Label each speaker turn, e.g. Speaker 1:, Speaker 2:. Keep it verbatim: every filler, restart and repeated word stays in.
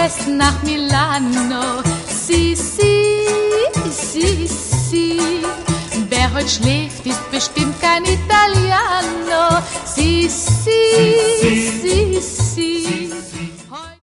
Speaker 1: fest nach Milano. Si, si, si, si. Wer heute schläft, ist bestimmt kein Italiano. Si, si, si, si, si.